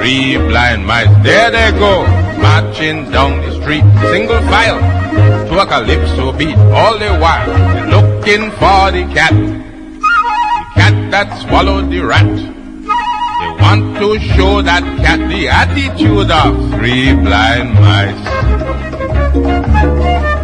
three blind mice. There they go, marching down the street, single file, to a calypso beat. All the while, they're looking for the cat that swallowed the rat. They want to show that cat the attitude of three blind mice.